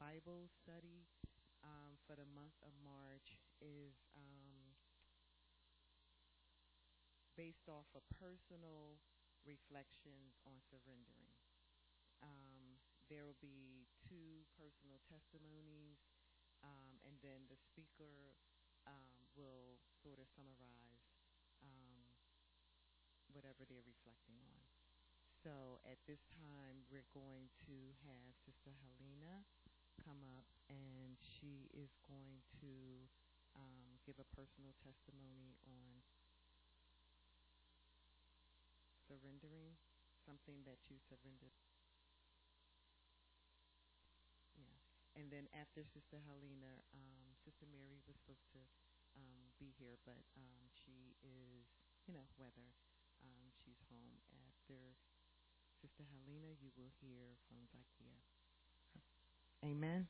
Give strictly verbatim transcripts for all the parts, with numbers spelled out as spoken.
Bible study um, for the month of March is um, based off of personal reflections on surrendering. Um, there will be two personal testimonies, um, and then the speaker um, will sort of summarize um, whatever they're reflecting on. So at this time, we're going to have Sister Helena come up, and she is going to um, give a personal testimony on surrendering, something that you surrendered. Yeah. And then after Sister Helena, um, Sister Mary was supposed to um, be here, but um, she is, you know, whether um, she's home. After Sister Helena, you will hear from Zakia. Amen.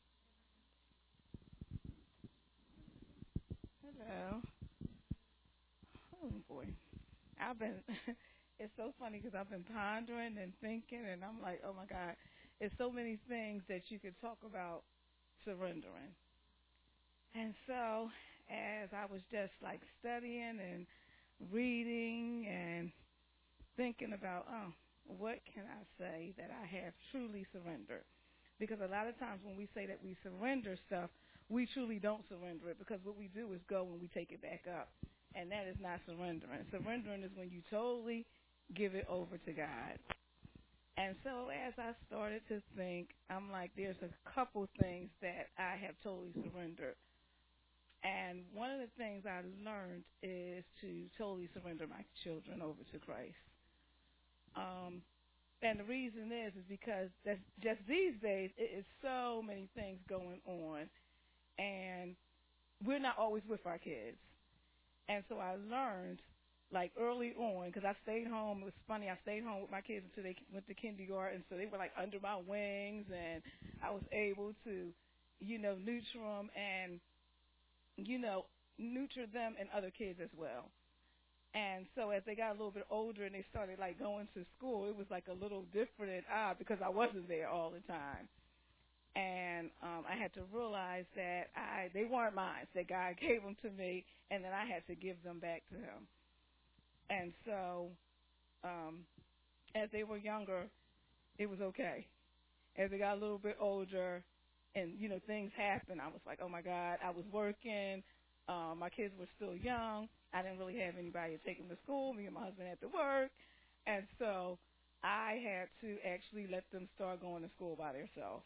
Hello. Oh, boy. I've been, it's so funny because I've been pondering and thinking, and I'm like, oh, my God. There's so many things that you could talk about surrendering. And so as I was just, like, studying and reading and thinking about, oh, what can I say that I have truly surrendered? Because a lot of times when we say that we surrender stuff, we truly don't surrender it, because what we do is go and we take it back up. And that is not surrendering. Surrendering is when you totally give it over to God. And so as I started to think, I'm like, there's a couple things that I have totally surrendered. And one of the things I learned is to totally surrender my children over to Christ. Um, and the reason is, is because that's just these days, it is so many things going on. And we're not always with our kids. And so I learned, like, early on, because I stayed home. It was funny. I stayed home with my kids until they went to kindergarten. So they were, like, under my wings. And I was able to, you know, nurture them and, you know, nurture them and other kids as well. And so as they got a little bit older and they started, like, going to school, it was, like, a little different and odd because I wasn't there all the time. And um, I had to realize that I they weren't mine, that God gave them to me, and then I had to give them back to him. And so um, as they were younger, it was okay. As they got a little bit older and, you know, things happened, I was like, oh, my God, I was working. Um, my kids were still young. I didn't really have anybody to take them to school. Me and my husband had to work. And so I had to actually let them start going to school by themselves.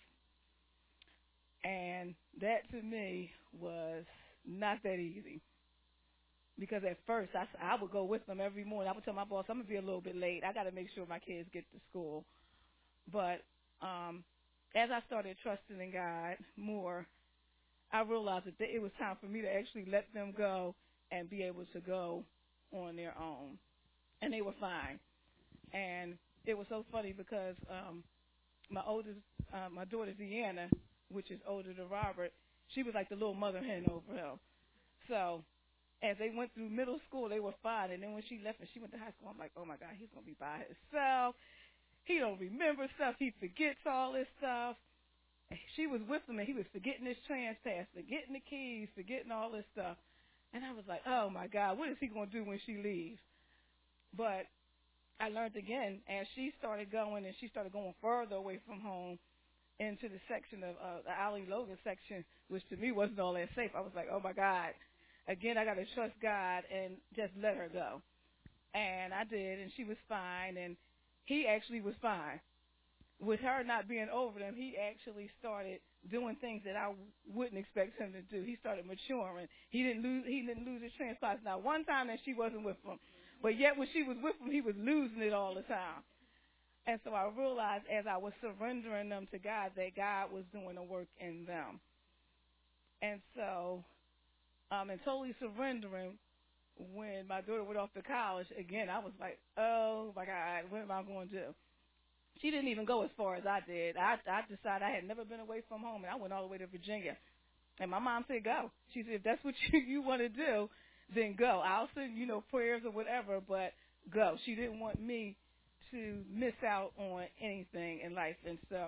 And that, to me, was not that easy. Because at first, I, I would go with them every morning. I would tell my boss, I'm going to be a little bit late. I got to make sure my kids get to school. But um, as I started trusting in God more, I realized that it was time for me to actually let them go and be able to go on their own. And they were fine. And it was so funny because um, my oldest, uh, my daughter Deanna, which is older than Robert, she was like the little mother hen over him. So as they went through middle school, they were fine. And then when she left and she went to high school, I'm like, oh, my God, he's going to be by himself. He don't remember stuff. He forgets all this stuff. She was with him, and he was forgetting his trans pass, forgetting the keys, forgetting all this stuff. And I was like, oh, my God, what is he going to do when she leaves? But I learned again as she started going, and she started going further away from home into the section of uh, the Allie Logan section, which to me wasn't all that safe. I was like, oh, my God. Again, I got to trust God and just let her go. And I did, and she was fine, and he actually was fine. With her not being over them, he actually started doing things that I wouldn't expect him to do. He started maturing. He didn't lose. He didn't lose his transpose. Now, one time that she wasn't with him, but yet when she was with him, he was losing it all the time. And so I realized as I was surrendering them to God that God was doing a work in them. And so, um, and totally surrendering, when my daughter went off to college, again, I was like, oh, my God, what am I going to do? She didn't even go as far as I did. I, I decided I had never been away from home, and I went all the way to Virginia. And my mom said, go. She said, if that's what you, you want to do, then go. I'll send, you know, prayers or whatever, but go. She didn't want me to miss out on anything in life. And so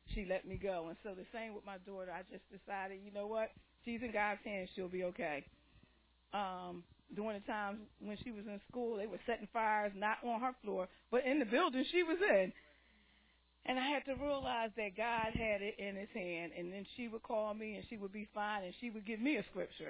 she let me go. And so the same with my daughter. I just decided, you know what? She's in God's hands. She'll be okay. Um, during the times when she was in school, they were setting fires not on her floor, but in the building she was in. And I had to realize that God had it in his hand. And then she would call me and she would be fine and she would give me a scripture.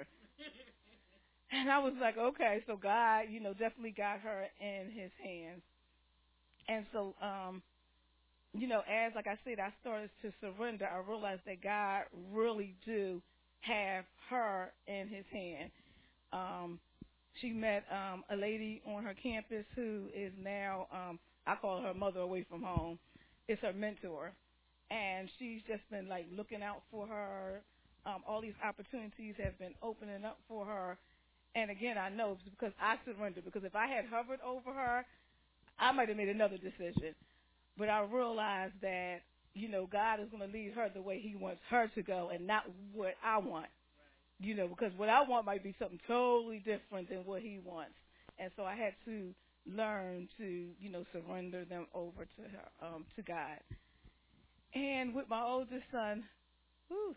And I was like, okay, so God, you know, definitely got her in his hands. And so, um, you know, as, like I said, I started to surrender, I realized that God really do have her in his hand. Um, she met um, a lady on her campus who is now, um, I call her mother away from home. It's her mentor. And she's just been, like, looking out for her. Um, all these opportunities have been opening up for her. And, again, I know it's because I surrendered. Because if I had hovered over her, I might have made another decision. But I realized that, you know, God is going to lead her the way he wants her to go and not what I want. You know, because what I want might be something totally different than what he wants. And so I had to learn to, you know, surrender them over to her, um, to God. And with my oldest son, whew,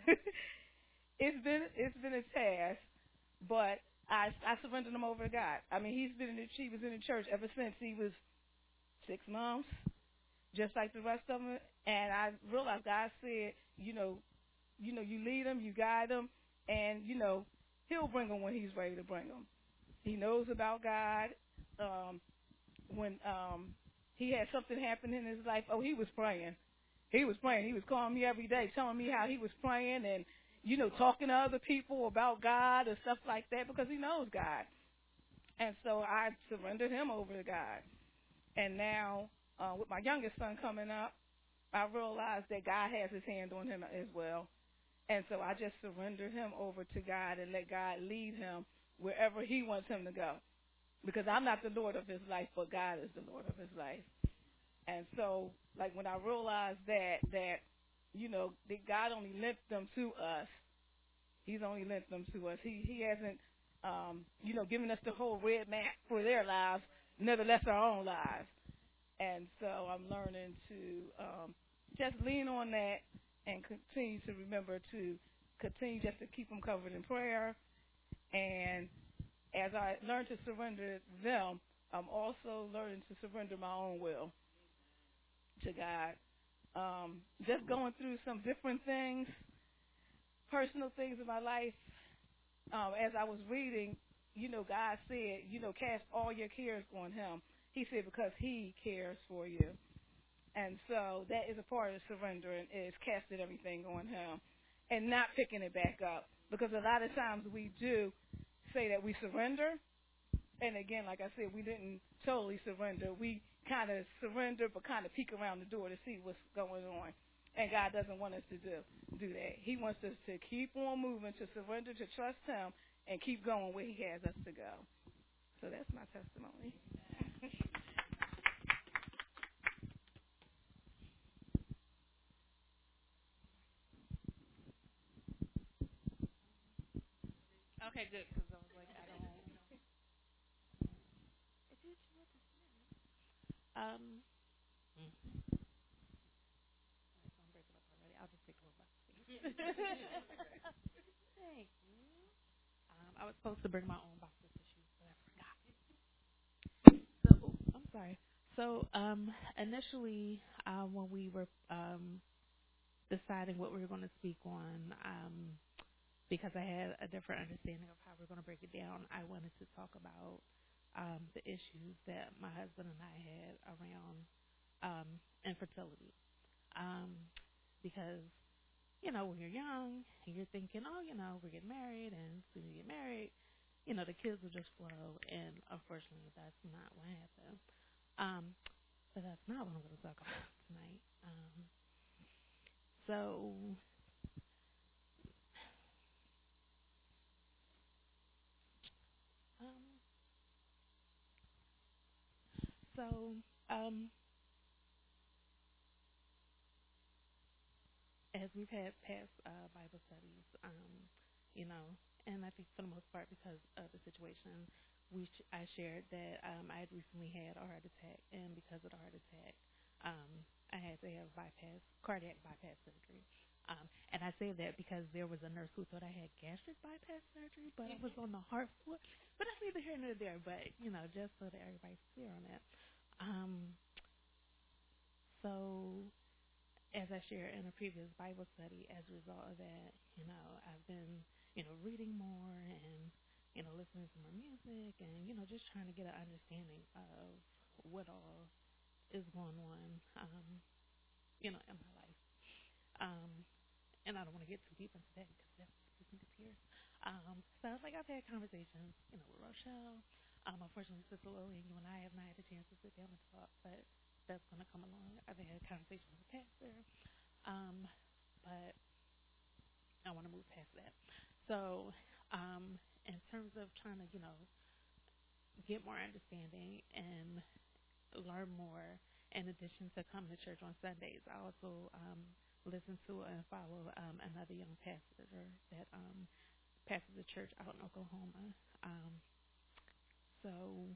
it's been it's been a task, but I I surrendered him over to God. I mean, he's been in the, he was in the church ever since he was six months, just like the rest of them. And I realized God said, you know, you know, you lead him, you guide him, and you know, he'll bring him when he's ready to bring him. He knows about God. Um, when um, he had something happen in his life, oh, he was praying. He was praying. He was calling me every day, telling me how he was praying and, you know, talking to other people about God and stuff like that because he knows God. And so I surrendered him over to God. And now, uh, with my youngest son coming up, I realized that God has his hand on him as well. And so I just surrendered him over to God and let God lead him wherever he wants him to go. Because I'm not the Lord of his life, but God is the Lord of his life. And so, like, when I realized that, that, you know, that God only lent them to us. He's only lent them to us. He he hasn't, um, you know, given us the whole red map for their lives, nevertheless our own lives. And so I'm learning to um, just lean on that and continue to remember to continue just to keep them covered in prayer. And as I learn to surrender them, I'm also learning to surrender my own will to God. Um, just going through some different things, personal things in my life. Um, as I was reading, you know, God said, you know, cast all your cares on him. He said because he cares for you. And so that is a part of surrendering, is casting everything on him and not picking it back up. Because a lot of times we do say that we surrender. And again, like I said, we didn't totally surrender. We kind of surrender but kind of peek around the door to see what's going on. And God doesn't want us to do, do that. He wants us to keep on moving, to surrender, to trust him, and keep going where he has us to go. So that's my testimony. Okay, good, because I was like, I don't. Um, mm. So I'm breaking up already. I'll just take a little bit. Thank you. Um, I was supposed to bring my own box of tissues, but I forgot. So, I'm sorry. So, um, initially, uh, when we were um, deciding what we were going to speak on, um, because I had a different understanding of how we we're going to break it down, I wanted to talk about um, the issues that my husband and I had around um, infertility. Um, because, you know, when you're young and you're thinking, oh, you know, we're getting married, and soon as you get married, you know, the kids will just flow, and unfortunately that's not what happened. Um, but that's not what I'm going to talk about tonight. Um, so, um, so, um, as we've had past uh, Bible studies, um, you know, and I think for the most part because of the situation, we sh- I shared that um, I had recently had a heart attack, and because of the heart attack, Um, I had to have bypass, cardiac bypass surgery. Um, and I say that because there was a nurse who thought I had gastric bypass surgery, but I was on the heart floor. But that's neither here nor there. But, you know, just so that everybody's clear on that. Um, so as I shared in a previous Bible study, as a result of that, you know, I've been, you know, reading more and, you know, listening to more music and, you know, just trying to get an understanding of what all is going on, um, you know, in my life. Um, and I don't want to get too deep into that because that gives me the tears. Um, so it's like I've had conversations, you know, with Rochelle. Um, unfortunately, Sister Lillian, you and I have not had a chance to sit down and talk, but that's going to come along. I've had conversations with the pastor, um, but I want to move past that. So, um, in terms of trying to, you know, get more understanding and learn more, in addition to coming to church on Sundays, I also um, listen to and follow um, another young pastor that um, pastors a church out in Oklahoma. Um, so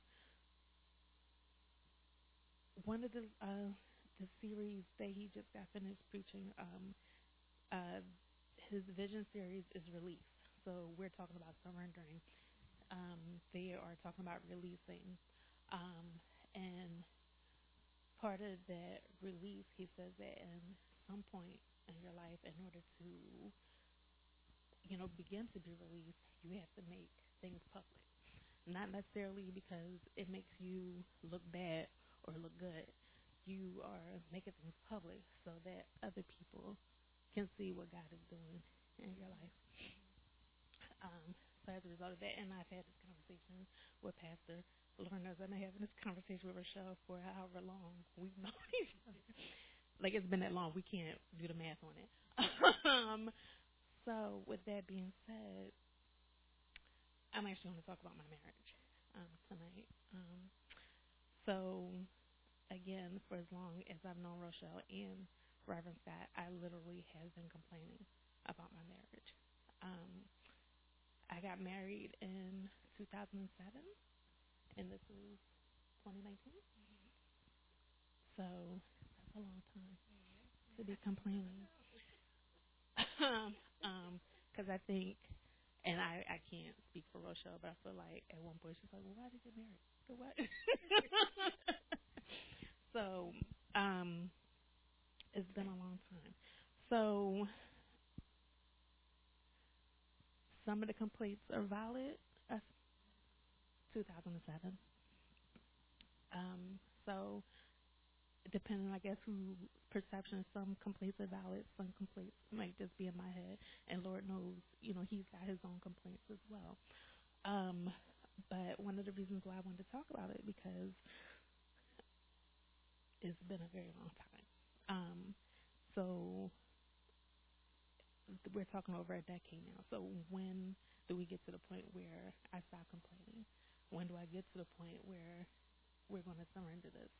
one of the uh, the series that he just got finished preaching, um, uh, his vision series is release. So we're talking about surrendering. Um, they are talking about releasing, um, and part of that release, he says that in some point in your life, in order to, you know, begin to be released, you have to make things public. Not necessarily because it makes you look bad or look good. You are making things public so that other people can see what God is doing in your life. Um, so as a result of that, and I've had this conversation with Pastor Lauren knows I've been having this conversation with Rochelle for however long we've known each other. Like, it's been that long, we can't do the math on it. um, so with that being said, I'm actually going to talk about my marriage um, tonight. Um, so, again, for as long as I've known Rochelle and Reverend Scott, I literally have been complaining about my marriage. Um, I got married in two thousand seven, and this is twenty nineteen. So that's a long time to be complaining. um, because I think, and I, I can't speak for Rochelle, but I feel like at one point she's like, well, why did you get married? So what? So, um, it's been a long time. So some of the complaints are valid. Uh, two thousand seven. Um, so depending, I guess, who perception, some complaints are valid, some complaints might just be in my head, and Lord knows, you know, he's got his own complaints as well. Um, but one of the reasons why I wanted to talk about it because it's been a very long time. Um, so we're talking over a decade now. So when do we get to the point where I stop complaining? When do I get to the point where we're going to surrender this?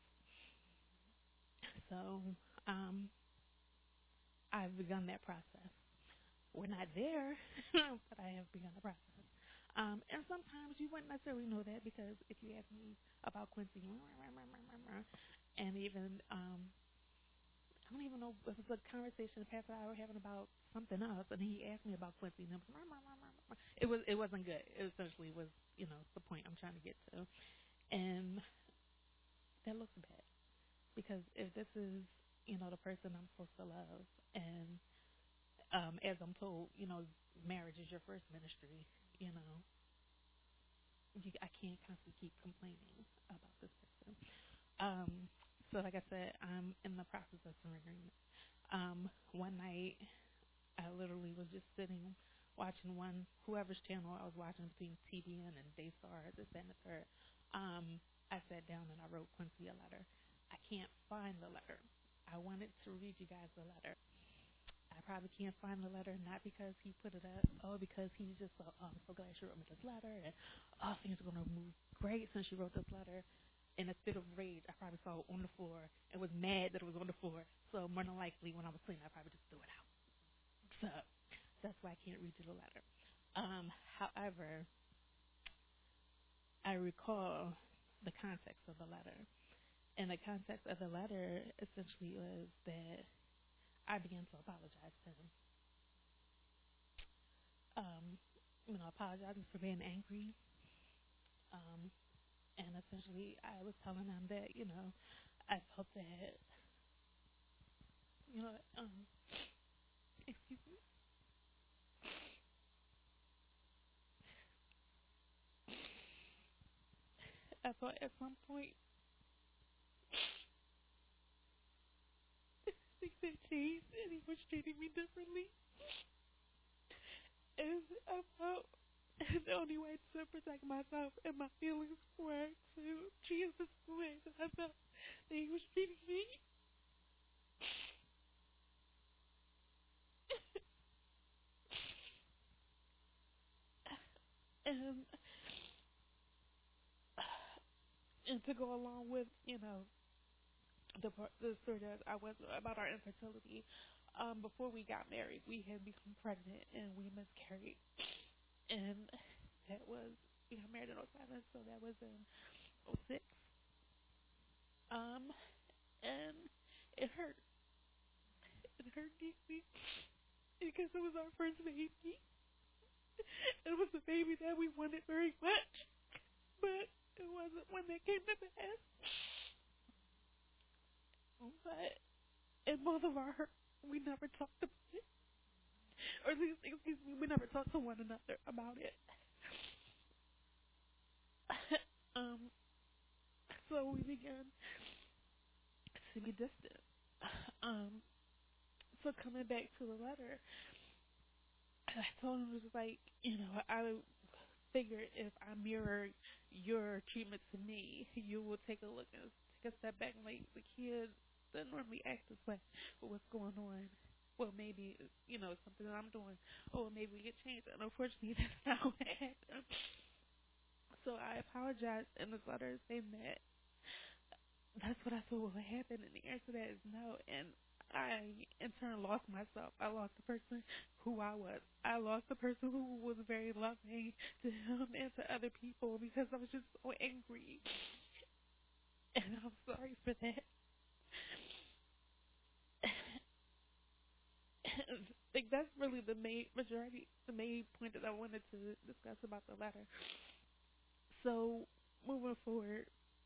So um, I've begun that process. We're not there, but I have begun the process. Um, and sometimes you wouldn't necessarily know that because if you ask me about Quincy, and even um, I don't even know if it was a conversation the pastor and I were having about something else, and he asked me about Quincy, and it was it wasn't good. It essentially was, you know, the point I'm trying to get to, and that looks bad because if this is, you know, the person I'm supposed to love, and um, as I'm told, you know, marriage is your first ministry, you know, you, I can't constantly keep complaining about this person. Um, so like I said, I'm in the process of surrendering. Um, one night, I literally was just sitting watching one, whoever's channel I was watching between T V N and Daystar, this and the third. Um, I sat down and I wrote Quincy a letter. I can't find the letter. I wanted to read you guys the letter. I probably can't find the letter, not because he put it up, oh, because he's just so, oh, I'm so glad she wrote me this letter, and oh, things are going to move great since she wrote this letter. In a fit of rage, I probably saw it on the floor and was mad that it was on the floor. So more than likely, when I was cleaning, I probably just threw it out. So that's why I can't read you the letter. Um, however, I recall the context of the letter. And the context of the letter essentially was that I began to apologize to him. Um, you know, apologizing for being angry. Um, and essentially, I was telling him that, you know, I felt that, you know, um, excuse me, I thought at some point things had changed and he was treating me differently. And I felt the only way to protect myself and my feelings were to treat him the way that I felt that he was treating me. And, and to go along with, you know, the part, the story that I went through about our infertility, um, before we got married, we had become pregnant and we miscarried. And that was, we got married in oh seven, so that was in oh six. Um, and it hurt. It hurt deeply because it was our first baby. It was a baby that we wanted very much, but it wasn't when that came to pass. But in both of our, we never talked about it, or at least, excuse me, we never talked to one another about it. um, so we began to be distant. Um, so coming back to the letter, I told him it was like, you know, I figured if I mirror your treatment to me, you will take a look and take a step back and like the kids that normally act this way, but what's going on? Well, maybe you know something that I'm doing. Oh, maybe we can change it. And unfortunately, that's not what happened. So I apologize in this letter saying that that's what I thought would happen, and the answer to that is no. And I, in turn, lost myself. I lost the person who I was. I lost the person who was very loving to him and to other people because I was just so angry. And I'm sorry for that. I think that's really the main majority, the main point that I wanted to discuss about the letter. So, moving forward,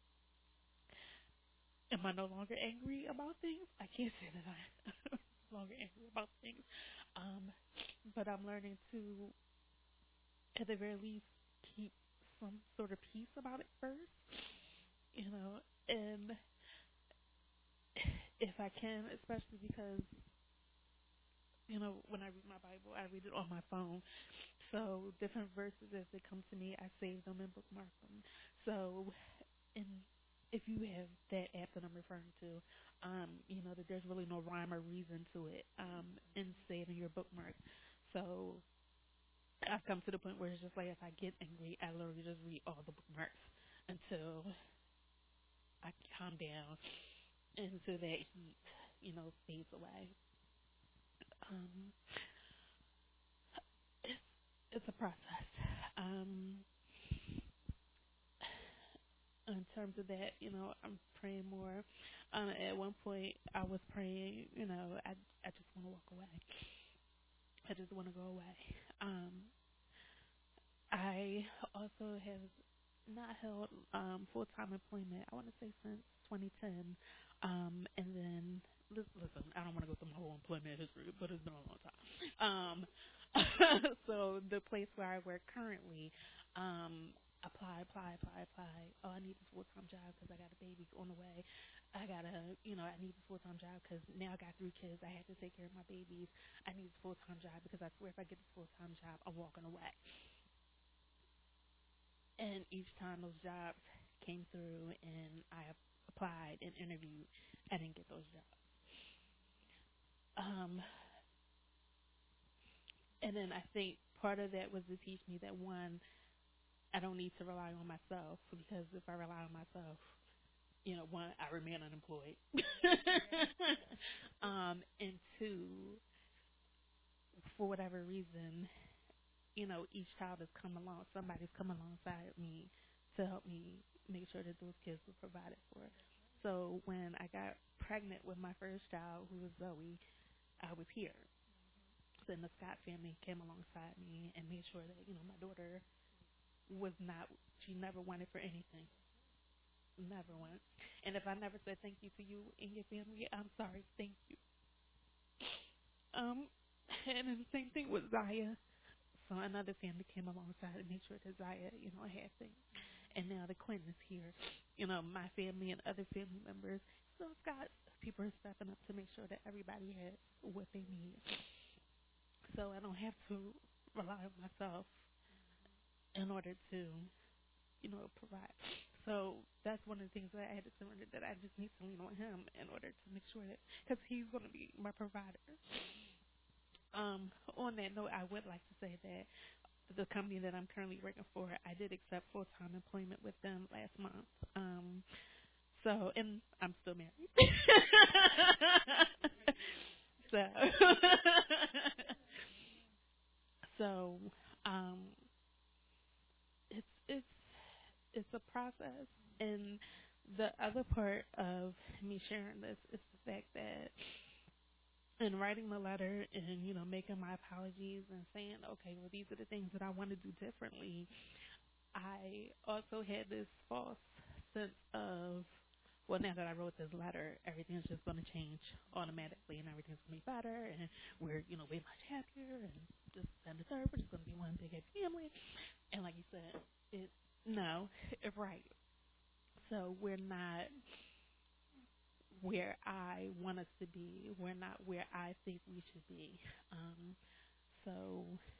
am I no longer angry about things? I can't say that I'm no longer angry about things. Um, but I'm learning to, at the very least, keep some sort of peace about it first, you know, and if I can, especially because, you know, when I read my Bible, I read it on my phone. So different verses as they come to me, I save them and bookmark them. So, and if you have that app that I'm referring to, um, you know that there's really no rhyme or reason to it, um, in saving your bookmark. So I've come to the point where it's just like if I get angry, I literally just read all the bookmarks until I calm down and until that heat, you know, fades away. Um, it's it's a process. Um, in terms of that, you know, I'm praying more. Um, at one point, I was praying, you know, I I just want to walk away. I just want to go away. Um, I also have not held um, full time employment. I want to say since twenty ten, um, and then listen, I don't want to go through my whole employment history, but it's been a long time. Um, so the place where I work currently, um, apply, apply, apply, apply. Oh, I need this full time job because I got a baby on the way. I gotta, you know, I need this full time job because now I got three kids. I have to take care of my babies. I need this full time job because I swear if I get this full time job, I'm walking away. And each time those jobs came through and I applied and interviewed, I didn't get those jobs. Um, and then I think part of that was to teach me that one, I don't need to rely on myself because if I rely on myself, you know, one, I remain unemployed. um, and two, for whatever reason, you know, each child has come along, somebody's come alongside me to help me make sure that those kids were provided for. So when I got pregnant with my first child, who was Zoe, I was here. So then the Scott family came alongside me and made sure that, you know, my daughter was not, she never wanted for anything. Never once. And if I never said thank you to you and your family, I'm sorry. Thank you. Um, and then the same thing with Zaya. So another family came alongside and made sure that Zaya, you know, had things. And now the Clintons here, you know, my family and other family members. So it's got people are stepping up to make sure that everybody has what they need. So I don't have to rely on myself in order to, you know, provide. So that's one of the things that I had to surrender, that I just need to lean on him in order to make sure that, because he's going to be my provider. Um, on that note, I would like to say that the company that I'm currently working for, I did accept full-time employment with them last month. Um, so, and I'm still married. so, so, um, it's it's it's a process, and the other part of me sharing this is the fact that in writing the letter and, you know, making my apologies and saying, okay, well, these are the things that I want to do differently, I also had this false sense of, well, now that I wrote this letter, everything's just going to change automatically and everything's going to be better and we're, you know, way much happier and just and the third, we're just going to be one big happy family. And like you said, it no, right. So we're not where I want us to be. We're not where I think we should be. Um, so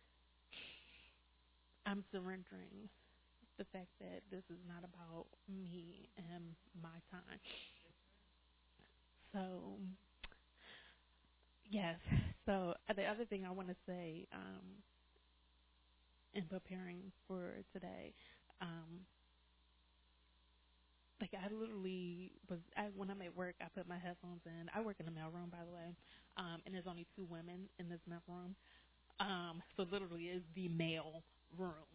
I'm surrendering the fact that this is not about me and my time. So, yes. So uh, the other thing I want to say um, in preparing for today, um, like I literally was, I, when I'm at work, I put my headphones in. I work in the mailroom, by the way, um, and there's only two women in this mailroom. Um, so literally it's the mail room.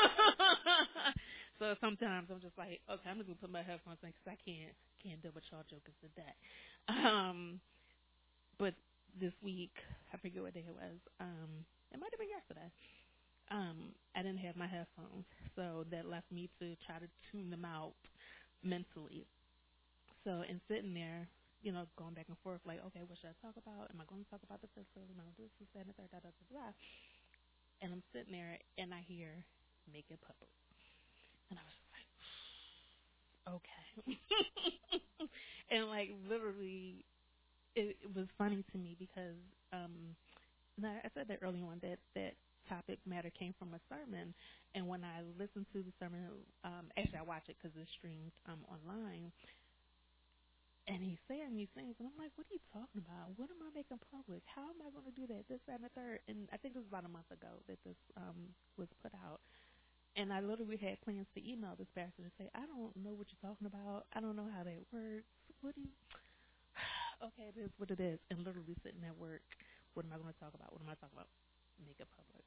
So sometimes I'm just like, okay, I'm just gonna put my headphones in because I can't can't deal with y'all jokers today. Um, but this week, I forget what day it was. Um, it might have been yesterday. Um, I didn't have my headphones, so that left me to try to tune them out mentally. So in sitting there, you know, going back and forth, like, okay, what should I talk about? Am I going to talk about the fiscal? Am I going to do this, that, and the third, da, da, da, da, da. And I'm sitting there, and I hear, make it public. And I was just like, okay. And, like, literally, it, it was funny to me because, um, and I, I said that earlier on, that, that topic matter came from a sermon. And when I listened to the sermon, um, actually, I watched it because it's streamed um, online. And he's saying these things, and I'm like, what are you talking about? What am I making public? How am I going to do that? This, that, and the third. And I think it was about a month ago that this um, was put out. And I literally had plans to email this pastor and say, I don't know what you're talking about. I don't know how that works. What do you... Okay, it is what it is. And literally sitting at work, what am I going to talk about? What am I talking about? Make it public.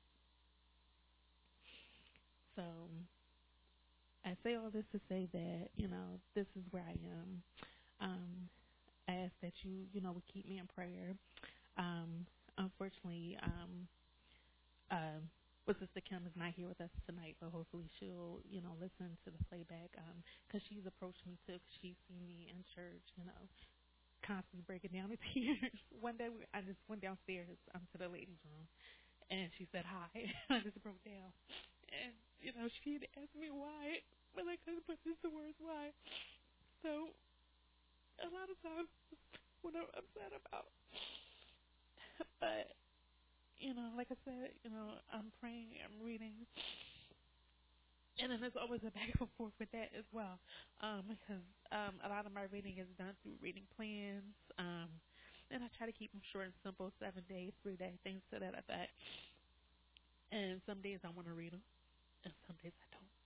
So I say all this to say that, you know, this is where I am. Um, I ask that you, you know, would keep me in prayer. Um, unfortunately, um, um, well, Sister Kim is not here with us tonight, but hopefully she'll, you know, listen to the playback because um, she's approached me too. Cause she's seen me in church, you know, constantly breaking down in tears. One day we, I just went downstairs um, to the ladies' room, and she said hi. I just broke down, and you know, she asked me why, but I couldn't put into words why. So a lot of times, what I'm upset about, but you know, like I said, you know, I'm praying, I'm reading, and then there's always a back and forth with that as well, um, because um, a lot of my reading is done through reading plans, um, and I try to keep them short and simple, seven days, three days, things to that effect. And some days I want to read them, and some days I don't.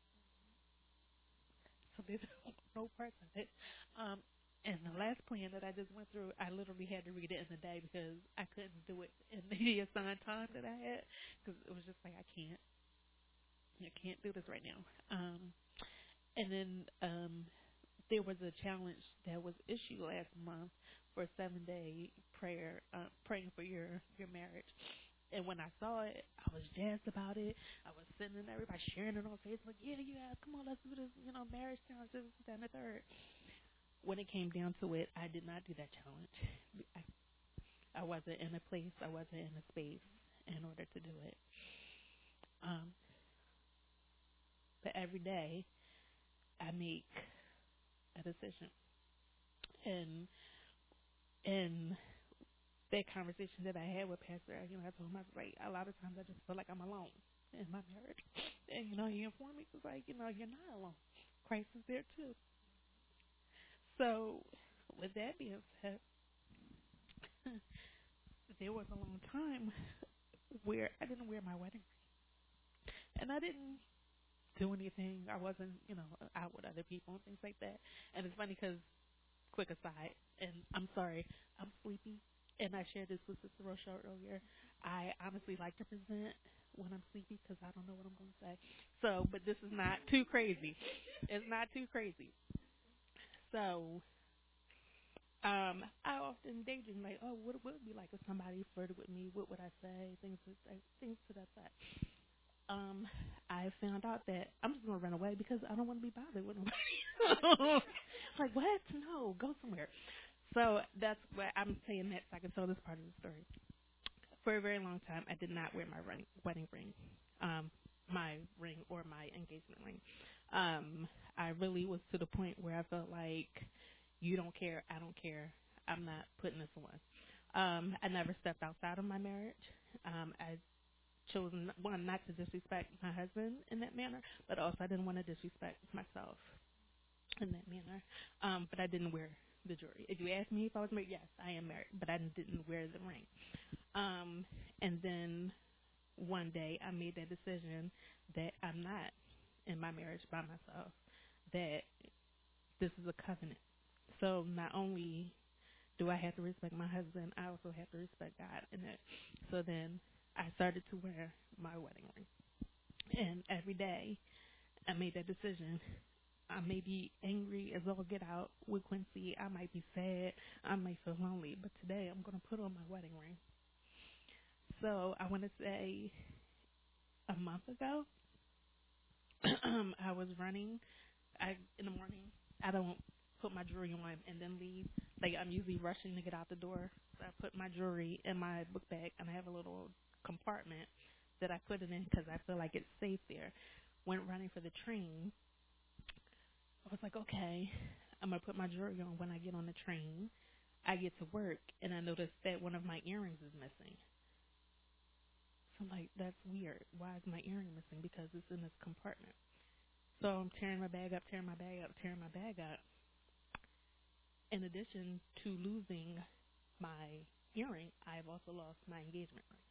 Some days I don't want no parts of it. Um, and the last plan that I just went through, I literally had to read it in the day because I couldn't do it in the assigned time that I had because it was just like I can't, I can't do this right now. Um, and then um, there was a challenge that was issued last month for a seven day prayer, uh, praying for your your marriage. And when I saw it, I was jazzed about it. I was sending everybody sharing it on Facebook. Yeah, yeah, come on, let's do this. You know, marriage challenge, this, that, and the third. When it came down to it, I did not do that challenge. I, I wasn't in a place, I wasn't in a space in order to do it. Um, but every day, I make a decision. And and that conversation that I had with Pastor, you know, I told him, I was like, a lot of times I just feel like I'm alone in my marriage. And, you know, he informed me, he was like, you know, you're not alone. Christ is there too. So, with that being said, there was a long time where I didn't wear my wedding ring. And I didn't do anything. I wasn't, you know, out with other people and things like that. And it's funny because, quick aside, and I'm sorry, I'm sleepy. And I shared this with Sister Rochelle earlier. I honestly like to present when I'm sleepy because I don't know what I'm going to say. So, but this is not too crazy. It's not too crazy. So, um, I often daydream like, oh, what would it be like if somebody flirted with me? What would I say? Things, to, things to that effect. Um, I found out that I'm just going to run away because I don't want to be bothered with nobody. Like, what? No, go somewhere. So that's what I'm saying that so I can tell this part of the story. For a very long time, I did not wear my ring, wedding ring, um, my ring or my engagement ring. Um, I really was to the point where I felt like, you don't care, I don't care, I'm not putting this on. Um, I never stepped outside of my marriage. Um, I chose, one, not to disrespect my husband in that manner, but also I didn't want to disrespect myself in that manner. Um, but I didn't wear the jewelry. If you ask me if I was married, yes, I am married, but I didn't wear the ring. Um, and then one day I made that decision that I'm not in my marriage by myself, that this is a covenant. So not only do I have to respect my husband, I also have to respect God in it. So then I started to wear my wedding ring. And every day I made that decision. I may be angry as all get out with Quincy. I might be sad. I might feel lonely. But today I'm going to put on my wedding ring. So I want to say a month ago, I was running. I in the morning, I don't put my jewelry on and then leave. Like, I'm usually rushing to get out the door. So I put my jewelry in my book bag, and I have a little compartment that I put it in because I feel like it's safe there. Went running for the train. I was like, okay, I'm going to put my jewelry on when I get on the train. I get to work, and I noticed that one of my earrings is missing. So I'm like, that's weird. Why is my earring missing? Because it's in this compartment. So I'm tearing my bag up, tearing my bag up, tearing my bag up. In addition to losing my earring, I've also lost my engagement ring.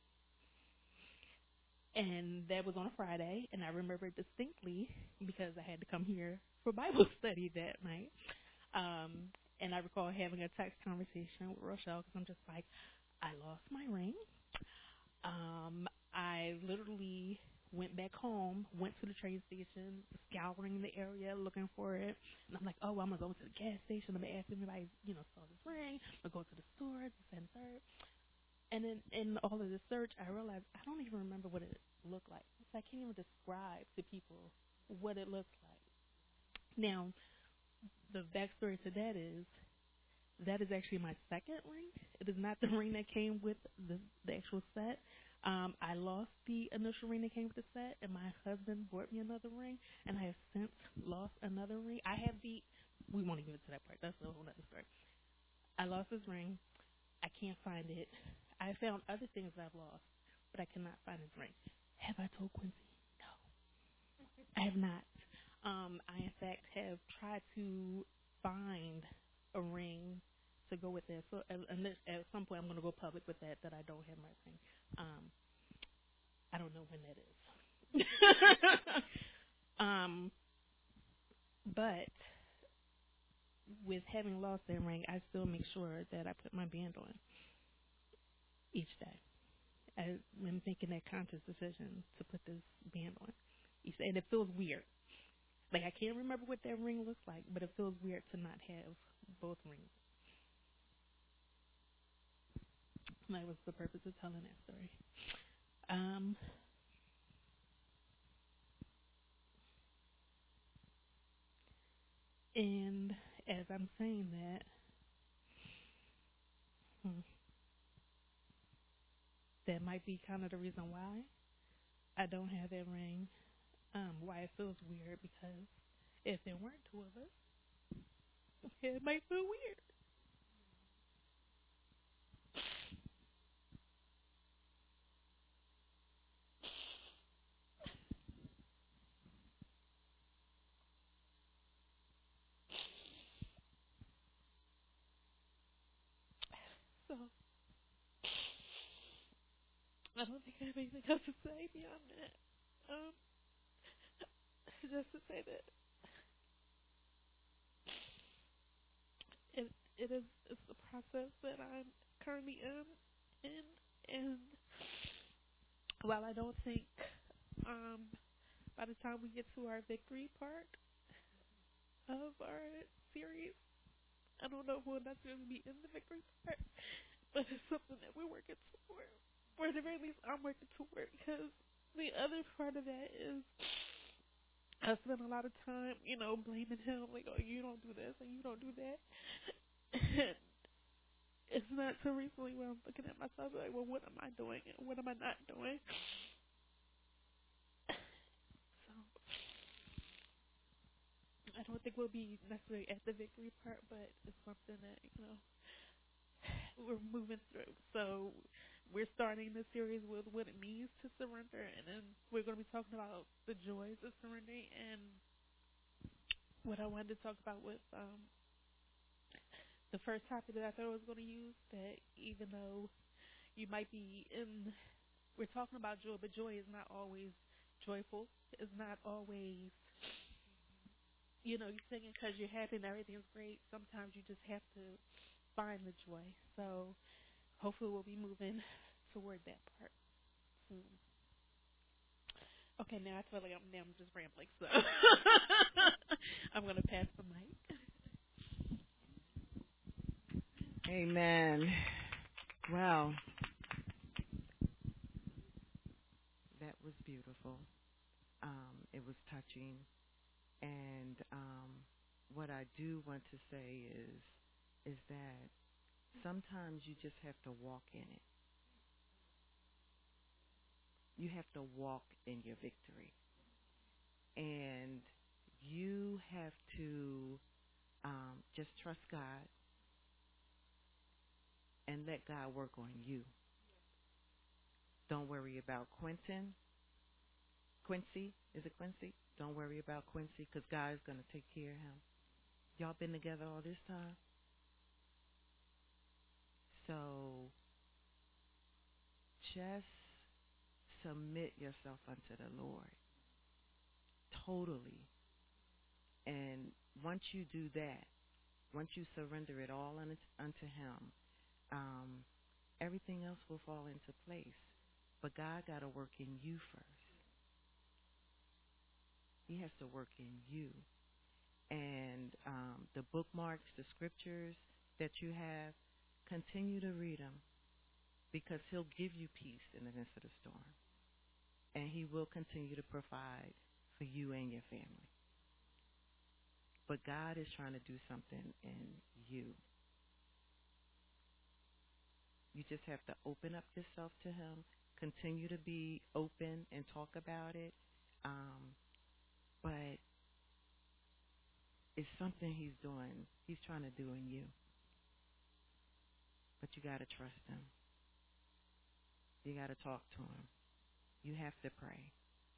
And that was on a Friday, and I remember it distinctly because I had to come here for Bible study that night. Um, and I recall having a text conversation with Rochelle because I'm just like, I lost my ring. Um, I literally went back home, went to the train station, scouring the area, looking for it. And I'm like, oh, I'm going to go to the gas station. I'm going to ask anybody, you know, saw this ring. I'm going to go to the store, this and third. And then in all of the search, I realized I don't even remember what it looked like. So I can't even describe to people what it looks like. Now, the backstory to that is, that is actually my second ring. It is not the ring that came with the, the actual set. Um, I lost the initial ring that came with the set, and my husband bought me another ring, and I have since lost another ring. I have the, we won't even get to that part. That's a whole other story. I lost this ring. I can't find it. I found other things I've lost, but I cannot find this ring. Have I told Quincy? No. I have not. Um, I, in fact, have tried to find a ring to go with this. So at, at some point, I'm going to go public with that, that I don't have my ring. Um, I don't know when that is. um, but with having lost that ring, I still make sure that I put my band on each day. I've been making that conscious decision to put this band on each day, and it feels weird. Like, I can't remember what that ring looks like, but it feels weird to not have both rings. That was the purpose of telling that story. Um, and as I'm saying that, hmm, that might be kind of the reason why I don't have that ring. Um, why it feels weird, because if there weren't two of us, it might feel weird. So I don't think I have anything else to say beyond that. Um, just to say that it it is it's the process that I'm currently in, in and while I don't think um by the time we get to our victory part of our series, I don't know if we'll necessarily be in the victory part, but it's something that we're working toward, or at the very least I'm working toward, because the other part of that is I spend a lot of time, you know, blaming him, like, oh, you don't do this and you don't do that. And it's not so recently where I'm looking at myself like, well, what am I doing and what am I not doing? So I don't think we'll be necessarily at the victory part, but it's something that, you know, we're moving through. So we're starting the series with what it means to surrender, and then we're going to be talking about the joys of surrendering. And what I wanted to talk about with um, the first topic that I thought I was going to use, that even though you might be in, we're talking about joy, but joy is not always joyful. It's not always, you know, you're singing because you're happy and everything's great. Sometimes you just have to find the joy. So hopefully we'll be moving toward that part soon. Okay, now I feel like I'm now I'm just rambling, so I'm gonna pass the mic. Amen. Wow, that was beautiful. Um, it was touching, and um, what I do want to say is, is that sometimes you just have to walk in it. You have to walk in your victory, and you have to um, just trust God and let God work on you. Don't worry about Quentin. Quincy, is it Quincy? Don't worry about Quincy, because God is going to take care of him. Y'all been together all this time? So just submit yourself unto the Lord totally. And once you do that, once you surrender it all unto, unto him, um, everything else will fall into place. But God got to work in you first. He has to work in you. And um, the bookmarks, the scriptures that you have, continue to read them, because he'll give you peace in the midst of the storm. And he will continue to provide for you and your family. But God is trying to do something in you. You just have to open up yourself to him, continue to be open and talk about it. Um, but it's something he's doing, he's trying to do in you. But you got to trust him. You got to talk to him. You have to pray.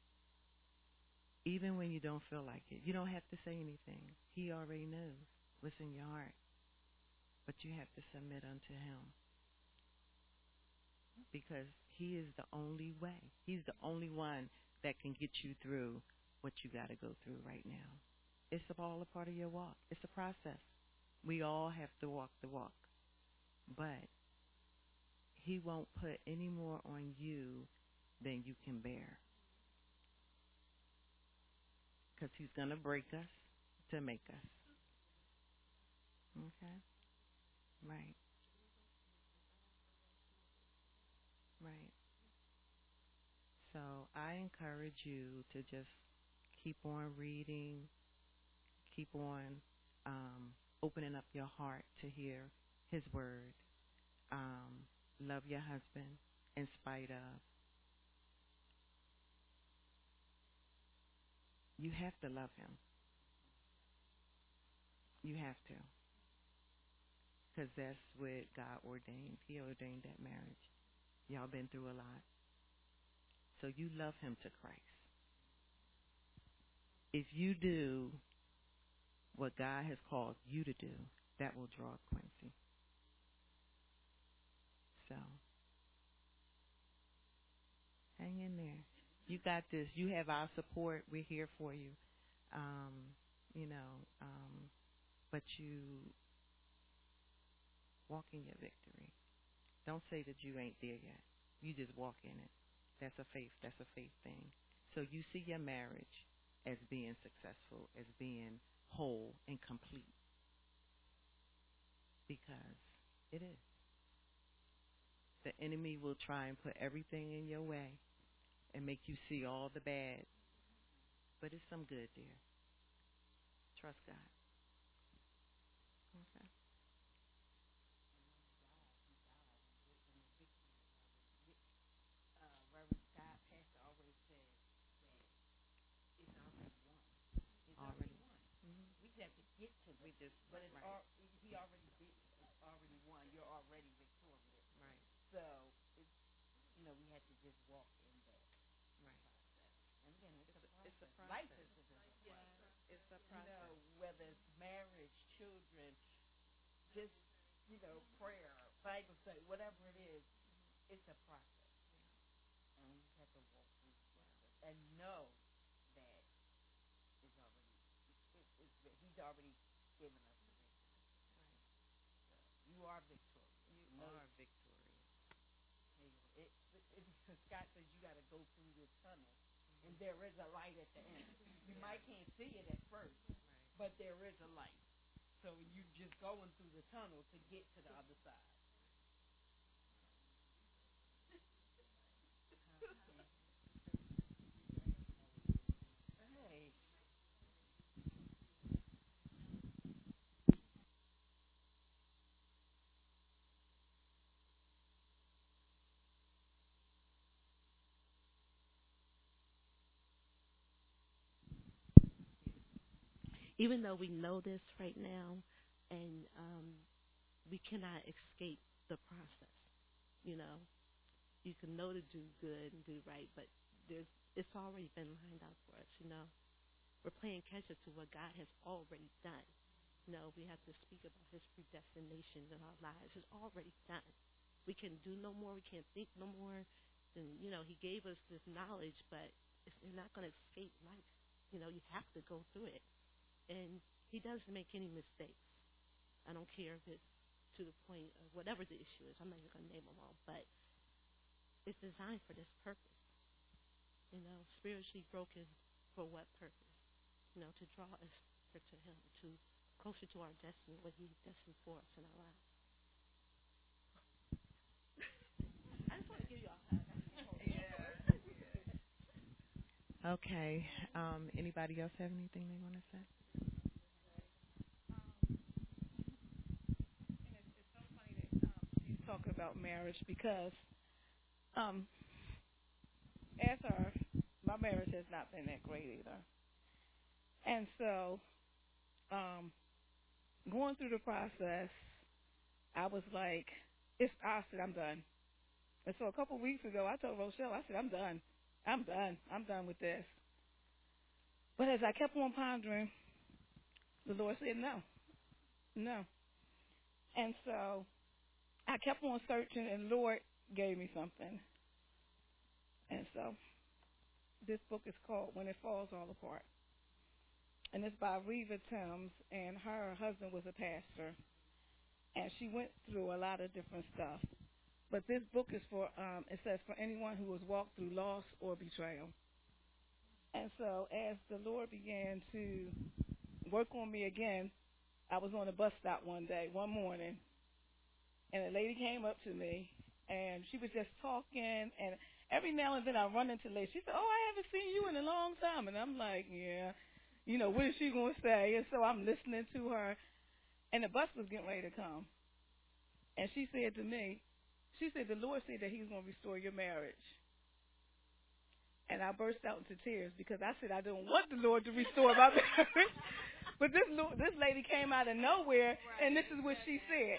Even when you don't feel like it. You don't have to say anything. He already knows what's in your heart. But you have to submit unto him. Because he is the only way. He's the only one that can get you through what you got to go through right now. It's all a part of your walk. It's a process. We all have to walk the walk. But he won't put any more on you than you can bear. because He's going to break us to make us. Okay? Right, right. So I encourage you to just keep on reading, keep on um, opening up your heart to hear His word. Um, love your husband in spite of. You have to love him. You have to. Because that's what God ordained. He ordained that marriage. Y'all been through a lot. So you love him to Christ. If you do what God has called you to do, that will draw Quincy. So hang in there. You got this. You have our support. We're here for you. Um, you know, um, but you walk in your victory. Don't say that you ain't there yet. You just walk in it. That's a faith. That's a faith thing. So you see your marriage as being successful, as being whole and complete, because it is. The enemy will try and put everything in your way and make you see all the bad, but it's some good there. Trust God. Okay. uh, Reverend Scott, Pastor always said that it's already won. It's already Already. won. Mm-hmm. We just have to get to We it. just, But it's right, al- he already did. It's already won. You're already victorious. right, So it's you know we have to just walk in that right. process. And again, it's, It's a, a, process. it's a Life process. is a different Yeah, process. it's a You know, process. whether it's marriage, children, just you know prayer, Bible study, whatever it is, it's a process. And we just have to walk through the process and know that it's already it, it's, he's already given us the victory. Right. So you are victorious. You know, are victorious. it, it, it, Scott says you got to go through this tunnel, mm-hmm. and there is a light at the end. You yeah. might can't see it at first, right. but there is a light. So you just going through the tunnel to get to the other side. Hey. Even though we know this right now, and um, we cannot escape the process. You know, you can know to do good and do right, but there's it's already been lined out for us. You know, we're playing catch up to what God has already done. You know, we have to speak about His predestination in our lives. It's already done. We can do no more. We can't think no more. Then you know, He gave us this knowledge, but it's, you're not going to escape life. You know, you have to go through it. And He doesn't make any mistakes. I don't care if it's to the point of whatever the issue is. I'm not even going to name them all, but it's designed for this purpose. You know, spiritually broken for what purpose? You know, to draw us to Him, to closer to our destiny, what He destined for us in our lives. I just want to give you all that. Yeah. Okay. Um, anybody else have anything they want to say? Talking about marriage because um as our my marriage has not been that great either. And so um going through the process I was like it's I said I'm done. And so a couple of weeks ago I told Rochelle, I said, I'm done. I'm done. I'm done with this. But as I kept on pondering, the Lord said no. No. And so I kept on searching and the Lord gave me something. And so this book is called When It Falls All Apart. And it's by Reva Timms, and her husband was a pastor. And she went through a lot of different stuff. But this book is for, um, it says, for anyone who has walked through loss or betrayal. And so as the Lord began to work on me again, I was on a bus stop one day, one morning, and a lady came up to me, and she was just talking, and every now and then I run into the lady. She said, "Oh, I haven't seen you in a long time." And I'm like, yeah, you know, what is she going to say? And so I'm listening to her, and the bus was getting ready to come. And she said to me, she said, "The Lord said that he's going to restore your marriage." And I burst out into tears because I said I don't want the Lord to restore my marriage. But this this lady came out of nowhere, and this is what she said.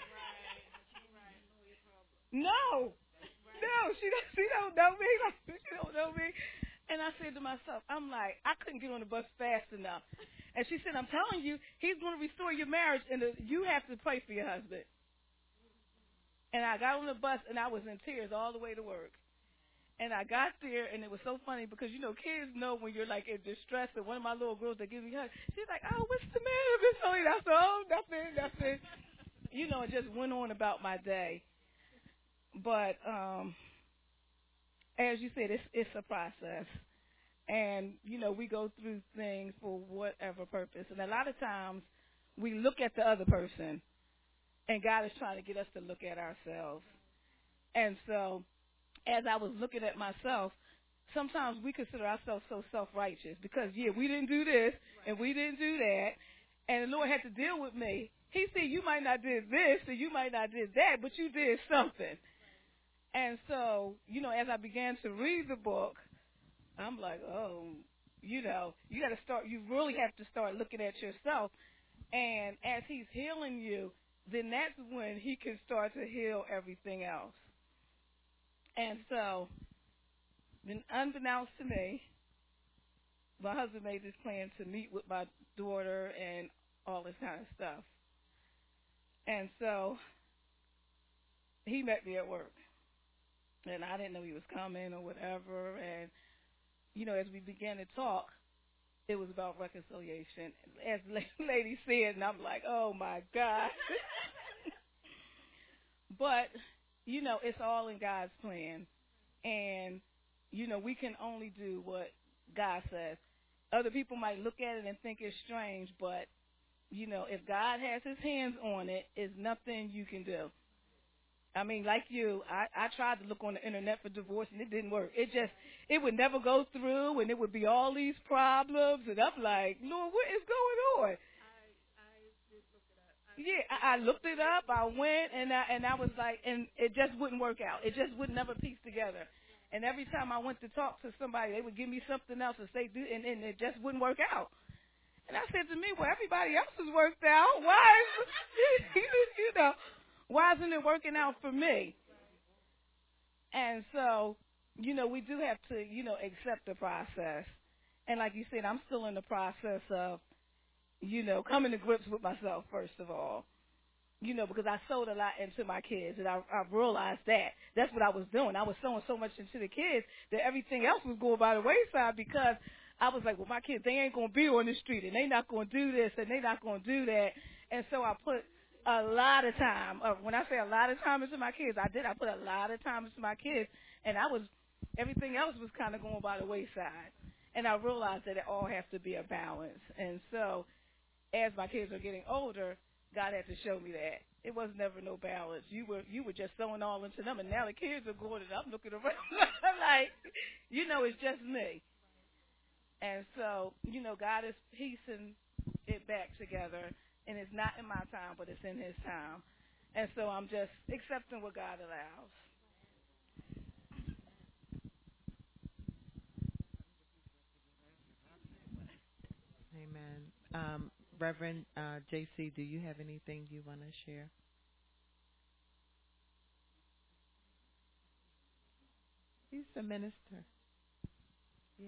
No, no, she don't, she don't know me. She don't know me. And I said to myself, I'm like, I couldn't get on the bus fast enough. And she said, "I'm telling you, he's going to restore your marriage, and the, you have to pray for your husband." And I got on the bus, and I was in tears all the way to work. And I got there, and it was so funny because, you know, kids know when you're, like, in distress. And one of my little girls that gives me a hug, she's like, "Oh, what's the matter, Miss Holly?" I said, "Oh, nothing, nothing." You know, it just went on about my day. But um, as you said, it's, it's a process. And, you know, we go through things for whatever purpose. And a lot of times we look at the other person, and God is trying to get us to look at ourselves. And so as I was looking at myself, sometimes we consider ourselves so self-righteous because, yeah, we didn't do this and we didn't do that. And the Lord had to deal with me. He said, "You might not did this and you might not did that, but you did something." And so, you know, as I began to read the book, I'm like, oh, you know, you got to start, you really have to start looking at yourself. And as he's healing you, then that's when he can start to heal everything else. And so, then unbeknownst to me, my husband made this plan to meet with my daughter and all this kind of stuff. And so, he met me at work. And I didn't know he was coming or whatever. And, you know, as we began to talk, it was about reconciliation. As the lady said, and I'm like, oh, my God. But, you know, it's all in God's plan. And, you know, we can only do what God says. Other people might look at it and think it's strange, but, you know, if God has his hands on it, it's nothing you can do. I mean, like you, I, I tried to look on the internet for divorce, and it didn't work. It just, it would never go through, and it would be all these problems. And I'm like, Lord, what is going on? Yeah, I, I looked it up. I went and I and I was like, and it just wouldn't work out. It just would never piece together. And every time I went to talk to somebody, they would give me something else and say, do, and, and it just wouldn't work out. And I said to me, well, everybody else has worked out. Why, is, you know, why isn't it working out for me? And so, you know, we do have to, you know, accept the process. And like you said, I'm still in the process of, you know, coming to grips with myself, first of all, you know, because I sold a lot into my kids, and I, I realized that. That's what I was doing. I was sowing so much into the kids that everything else was going by the wayside because I was like, well, my kids, they ain't going to be on the street, and they not going to do this, and they not going to do that. And so I put a lot of time, uh, when I say a lot of time into my kids, I did. I put a lot of time into my kids, and I was, everything else was kind of going by the wayside. And I realized that it all has to be a balance. And so as my kids are getting older, God had to show me that. It was never no balance. You were you were just throwing all into them, and now the kids are going, and I'm looking around I'm like, you know, it's just me. And so, you know, God is piecing it back together, and it's not in my time, but it's in his time. And so I'm just accepting what God allows. Amen. Um, Reverend uh, J C, do you have anything you want to share? He's the minister. Yeah.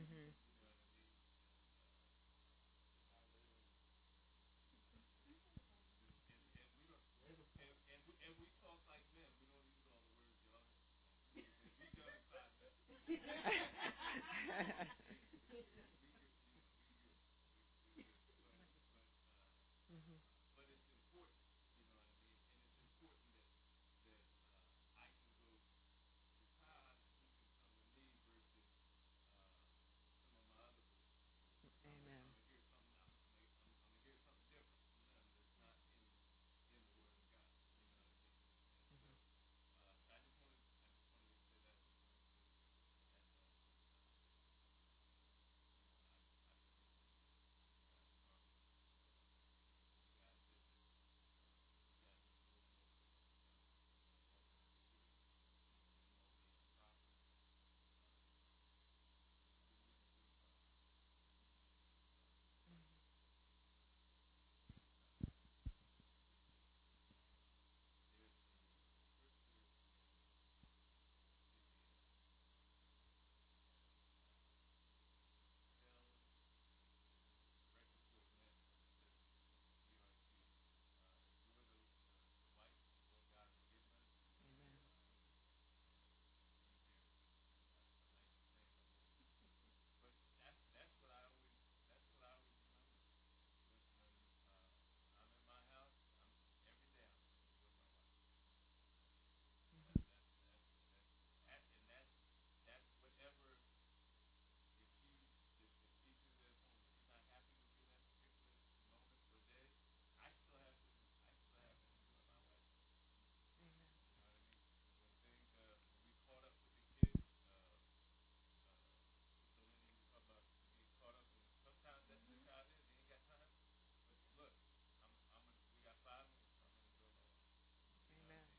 Mhm. Mhm. Amen. Amen.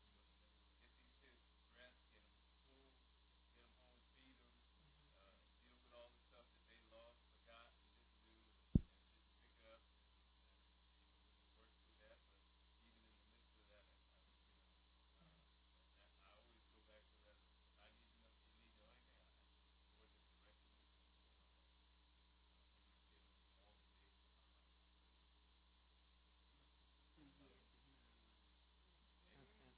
Okay.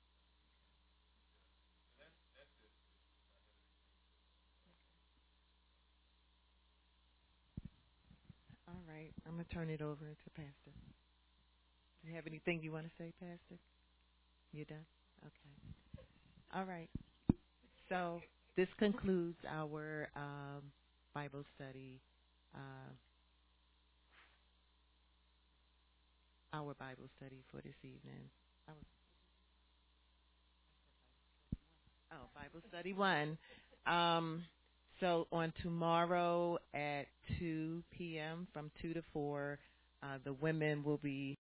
All right. I'm gonna turn it over to Pastor. You have anything you want to say, Pastor? You done? Okay. All right. So this concludes our um, Bible study. Uh, our Bible study for this evening. Our, oh, Bible study one. Um, so on tomorrow at two p m from two to four, uh, the women will be